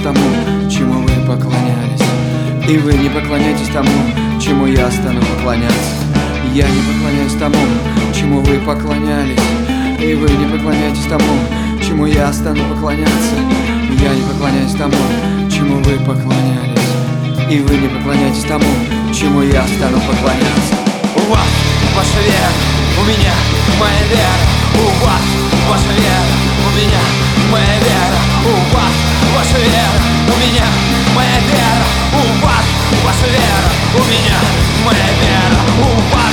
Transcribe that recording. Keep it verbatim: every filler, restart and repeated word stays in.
тому, чему вы поклонялись. И вы не поклоняйтесь тому, чему я стану поклоняться. Я не поклоняюсь тому, чему вы поклонялись. И вы не поклоняйтесь тому, чему я стану поклоняться. Я не поклоняюсь тому, чему вы поклонялись. И вы не поклоняйтесь тому, чему я стану поклоняться. У вас ваша вера, у меня моя вера. У вас ваша вера, у меня моя вера. У вас ваша вера, у меня моя вера. У вас ваша вера, у меня моя вера. У вас